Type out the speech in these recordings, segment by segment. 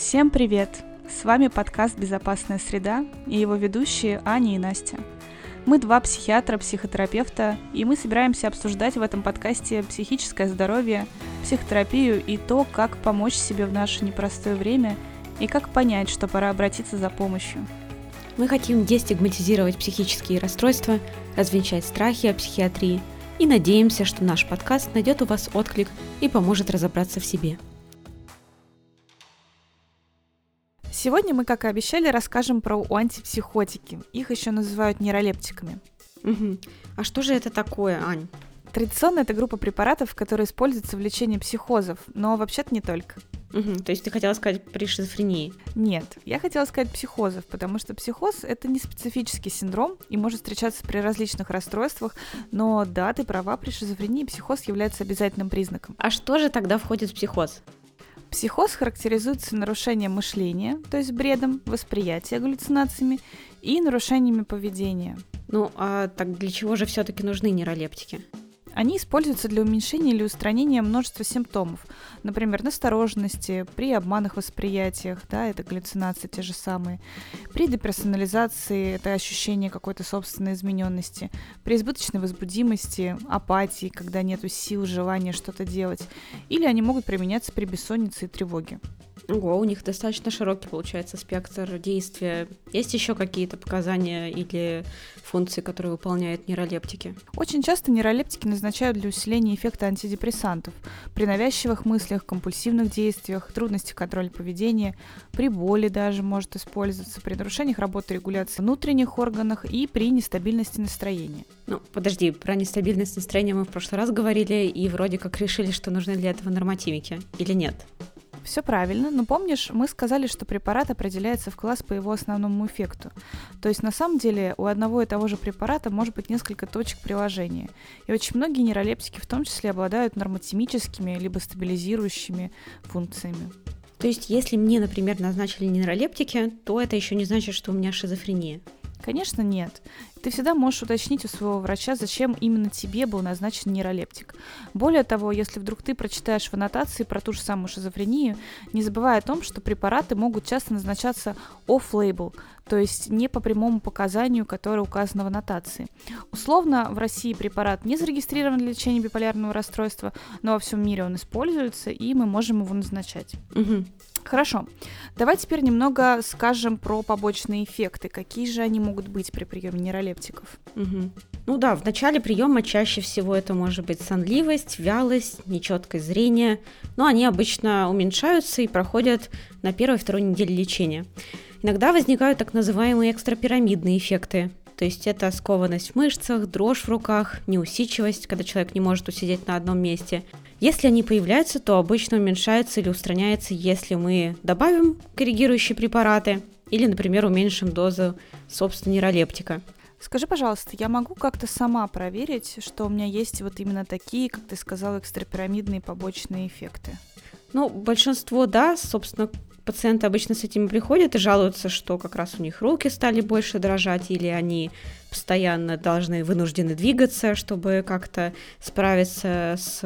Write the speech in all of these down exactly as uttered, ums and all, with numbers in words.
Всем привет! С вами подкаст «Безопасная среда» и его ведущие Аня и Настя. Мы два психиатра, психотерапевта, и мы собираемся обсуждать в этом подкасте психическое здоровье, психотерапию и то, как помочь себе в наше непростое время и как понять, что пора обратиться за помощью. Мы хотим дестигматизировать психические расстройства, развенчать страхи о психиатрии и надеемся, что наш подкаст найдет у вас отклик и поможет разобраться в себе. Сегодня мы, как и обещали, расскажем про антипсихотики. Их еще называют нейролептиками. Угу. А что же это такое, Ань? Традиционно это группа препаратов, которые используются в лечении психозов, но вообще-то не только. Угу. То есть ты хотела сказать при шизофрении? Нет, я хотела сказать психозов, потому что психоз — это не специфический синдром и может встречаться при различных расстройствах, но да, ты права, при шизофрении психоз является обязательным признаком. А что же тогда входит в психоз? Психоз характеризуется нарушением мышления, то есть бредом, восприятия, галлюцинациями и нарушениями поведения. Ну, а так для чего же все-таки нужны нейролептики? Они используются для уменьшения или устранения множества симптомов, например, настороженности, при обманных восприятиях, да, это галлюцинации те же самые, при деперсонализации, это ощущение какой-то собственной измененности, при избыточной возбудимости, апатии, когда нету сил, желания что-то делать, или они могут применяться при бессоннице и тревоге. Ого, у них достаточно широкий, получается, спектр действия. Есть еще какие-то показания или функции, которые выполняют нейролептики? Очень часто нейролептики назначают для усиления эффекта антидепрессантов при навязчивых мыслях, компульсивных действиях, трудностях контроля поведения, при боли даже может использоваться, при нарушениях работы регуляции внутренних органов и при нестабильности настроения. Ну, подожди, про нестабильность настроения мы в прошлый раз говорили и вроде как решили, что нужны для этого нормативики, или нет? Все правильно, но помнишь, мы сказали, что препарат определяется в класс по его основному эффекту. То есть на самом деле у одного и того же препарата может быть несколько точек приложения. И очень многие нейролептики в том числе обладают нормотимическими либо стабилизирующими функциями. То есть если мне, например, назначили нейролептики, то это еще не значит, что у меня шизофрения? Конечно, нет. Ты всегда можешь уточнить у своего врача, зачем именно тебе был назначен нейролептик. Более того, если вдруг ты прочитаешь в аннотации про ту же самую шизофрению, не забывай о том, что препараты могут часто назначаться off-label, то есть не по прямому показанию, которое указано в аннотации. Условно, в России препарат не зарегистрирован для лечения биполярного расстройства, но во всем мире он используется, и мы можем его назначать. Угу. Хорошо. Давай теперь немного скажем про побочные эффекты. Какие же они могут быть при приеме нейролептиков? Угу. Ну да, в начале приема чаще всего это может быть сонливость, вялость, нечеткое зрение, но они обычно уменьшаются и проходят на первой-второй неделе лечения. Иногда возникают так называемые экстрапирамидные эффекты. То есть это скованность в мышцах, дрожь в руках, неусидчивость, когда человек не может усидеть на одном месте. Если они появляются, то обычно уменьшаются или устраняются, если мы добавим корректирующие препараты или, например, уменьшим дозу собственного нейролептика. Скажи, пожалуйста, я могу как-то сама проверить, что у меня есть вот именно такие, как ты сказала, экстрапирамидные побочные эффекты? Ну, большинство, да, собственно, пациенты обычно с этим приходят и жалуются, что как раз у них руки стали больше дрожать, или они постоянно должны, вынуждены двигаться, чтобы как-то справиться с...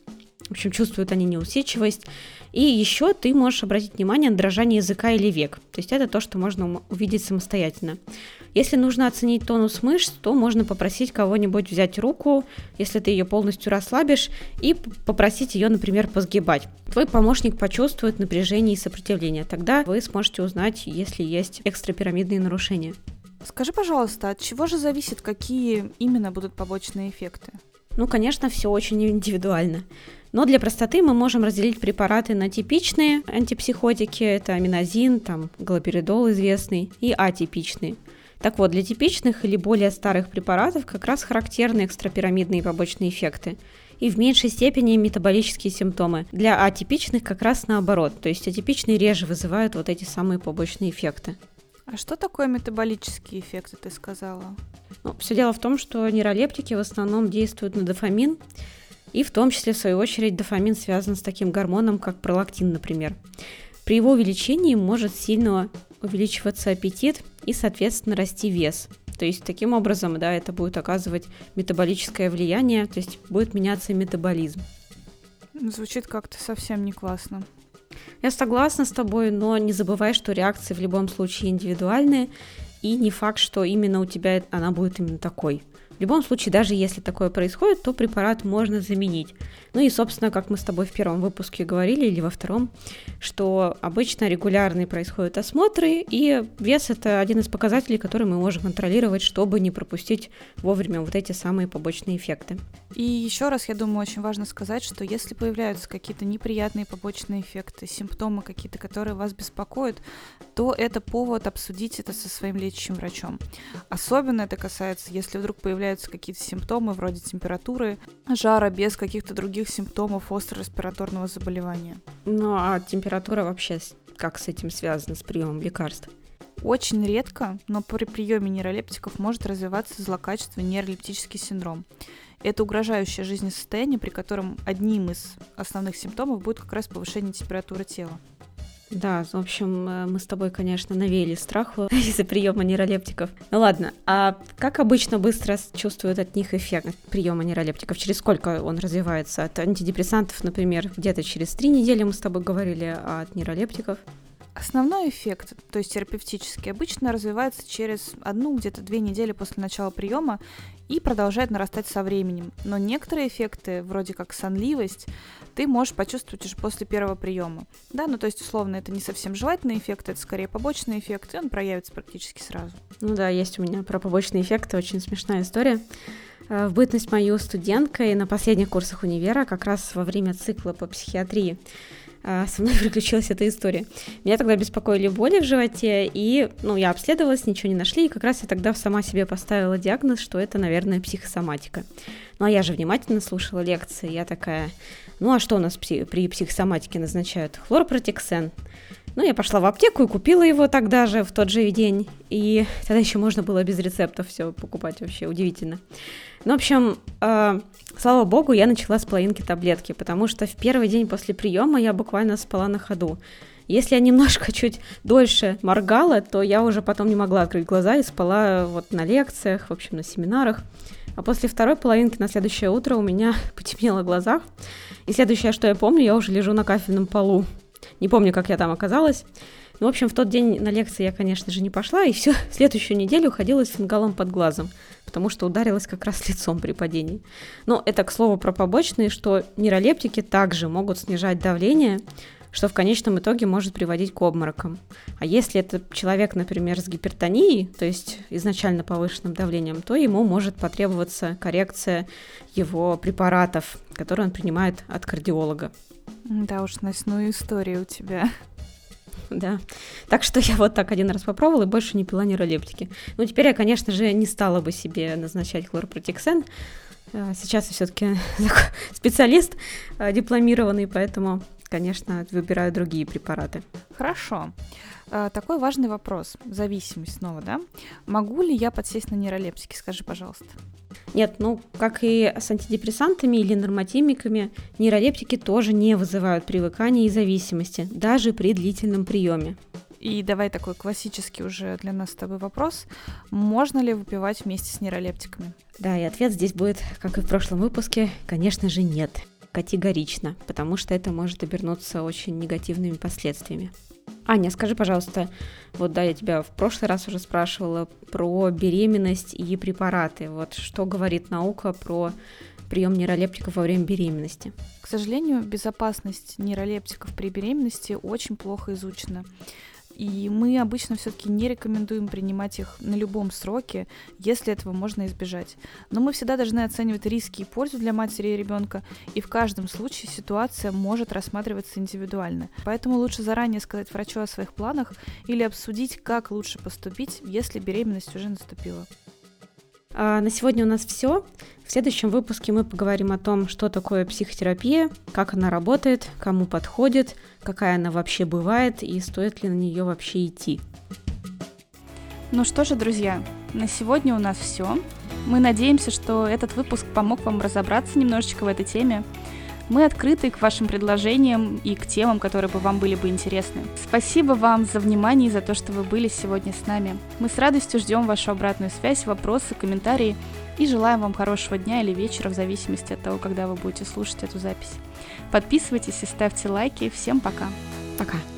В общем, чувствуют они неусидчивость. И еще ты можешь обратить внимание на дрожание языка или век. То есть это то, что можно увидеть самостоятельно. Если нужно оценить тонус мышц, то можно попросить кого-нибудь взять руку, если ты ее полностью расслабишь, и попросить ее, например, посгибать. Твой помощник почувствует напряжение и сопротивление. Тогда вы сможете узнать, если есть экстрапирамидные нарушения. Скажи, пожалуйста, от чего же зависит, какие именно будут побочные эффекты? Ну, конечно, все очень индивидуально. Но для простоты мы можем разделить препараты на типичные антипсихотики, это аминозин, там, галоперидол известный, и атипичные. Так вот, для типичных или более старых препаратов как раз характерны экстрапирамидные побочные эффекты и в меньшей степени метаболические симптомы. Для атипичных как раз наоборот, то есть атипичные реже вызывают вот эти самые побочные эффекты. А что такое метаболические эффекты, ты сказала? Ну, все дело в том, что нейролептики в основном действуют на дофамин, и в том числе, в свою очередь, дофамин связан с таким гормоном, как пролактин, например. При его увеличении может сильно увеличиваться аппетит и, соответственно, расти вес. То есть, таким образом, да, это будет оказывать метаболическое влияние, то есть будет меняться метаболизм. Звучит как-то совсем не классно. Я согласна с тобой, но не забывай, что реакции в любом случае индивидуальные, и не факт, что именно у тебя она будет именно такой. В любом случае, даже если такое происходит, то препарат можно заменить. Ну и, собственно, как мы с тобой в первом выпуске говорили, или во втором, что обычно регулярные происходят осмотры, и вес – это один из показателей, который мы можем контролировать, чтобы не пропустить вовремя вот эти самые побочные эффекты. И еще раз, я думаю, очень важно сказать, что если появляются какие-то неприятные побочные эффекты, симптомы какие-то, которые вас беспокоят, то это повод обсудить это со своим лечащим врачом. Особенно это касается, если вдруг появляются какие-то симптомы вроде температуры, жара без каких-то других симптомов остро-респираторного заболевания. Ну а температура вообще как с этим связана, с приемом лекарств? Очень редко, но при приеме нейролептиков может развиваться злокачественный нейролептический синдром. Это угрожающее жизни состояние, при котором одним из основных симптомов будет как раз повышение температуры тела. Да, в общем, мы с тобой, конечно, навеяли страх из-за приема нейролептиков. Ну ладно, а как обычно быстро чувствуют от них эффект приема нейролептиков? Через сколько он развивается? От антидепрессантов, например, где-то через три недели мы с тобой говорили, а от нейролептиков? Основной эффект, то есть терапевтический, обычно развивается через одну, где-то две недели после начала приема и продолжает нарастать со временем. Но некоторые эффекты, вроде как сонливость, ты можешь почувствовать уже после первого приема. Да, ну то есть, условно, это не совсем желательный эффект, это скорее побочный эффект, и он проявится практически сразу. Ну да, есть у меня про побочные эффекты очень смешная история. В бытность мою студенткой на последних курсах универа, как раз во время цикла по психиатрии, со мной приключилась эта история. Меня тогда беспокоили боли в животе, и, ну, я обследовалась, ничего не нашли, и как раз я тогда сама себе поставила диагноз, что это, наверное, психосоматика. Ну, а я же внимательно слушала лекции, я такая, ну, а что у нас пси- при психосоматике назначают? Хлорпротиксен. Ну, я пошла в аптеку и купила его тогда же, в тот же день, и тогда еще можно было без рецептов все покупать, вообще удивительно. Ну, в общем, э, слава богу, я начала с половинки таблетки, потому что в первый день после приема я буквально спала на ходу. Если я немножко чуть дольше моргала, то я уже потом не могла открыть глаза и спала вот на лекциях, в общем, на семинарах. А после второй половинки на следующее утро у меня потемнело в глазах. И следующее, что я помню, я уже лежу на кафельном полу. Не помню, как я там оказалась. Ну, в общем, в тот день на лекции я, конечно же, не пошла, и всю следующую неделю ходила с фингалом под глазом, потому что ударилась как раз лицом при падении. Но это, к слову, про побочные, что нейролептики также могут снижать давление, что в конечном итоге может приводить к обморокам. А если это человек, например, с гипертонией, то есть изначально повышенным давлением, то ему может потребоваться коррекция его препаратов, которые он принимает от кардиолога. Да уж, ночную историю у тебя. Да, так что я вот так один раз попробовала и больше не пила нейролептики. Ну, теперь я, конечно же, не стала бы себе назначать хлорпротиксен. Сейчас я все-таки специалист дипломированный, поэтому, конечно, выбираю другие препараты. Хорошо. Такой важный вопрос. Зависимость снова, да? Могу ли я подсесть на нейролептики? Скажи, пожалуйста. Нет, ну, как и с антидепрессантами или нормотимиками, нейролептики тоже не вызывают привыкания и зависимости, даже при длительном приеме. И давай такой классический уже для нас с тобой вопрос. Можно ли выпивать вместе с нейролептиками? Да, и ответ здесь будет, как и в прошлом выпуске, конечно же, нет. Категорично, потому что это может обернуться очень негативными последствиями. Аня, скажи, пожалуйста, вот да, я тебя в прошлый раз уже спрашивала про беременность и препараты. Вот что говорит наука про прием нейролептиков во время беременности? К сожалению, безопасность нейролептиков при беременности очень плохо изучена. И мы обычно все-таки не рекомендуем принимать их на любом сроке, если этого можно избежать. Но мы всегда должны оценивать риски и пользу для матери и ребенка, и в каждом случае ситуация может рассматриваться индивидуально. Поэтому лучше заранее сказать врачу о своих планах или обсудить, как лучше поступить, если беременность уже наступила. А на сегодня у нас все. В следующем выпуске мы поговорим о том, что такое психотерапия, как она работает, кому подходит, какая она вообще бывает и стоит ли на нее вообще идти. Ну что же, друзья, на сегодня у нас все. Мы надеемся, что этот выпуск помог вам разобраться немножечко в этой теме. Мы открыты к вашим предложениям и к темам, которые бы вам были бы интересны. Спасибо вам за внимание и за то, что вы были сегодня с нами. Мы с радостью ждем вашу обратную связь, вопросы, комментарии и желаем вам хорошего дня или вечера, в зависимости от того, когда вы будете слушать эту запись. Подписывайтесь и ставьте лайки. Всем пока! Пока.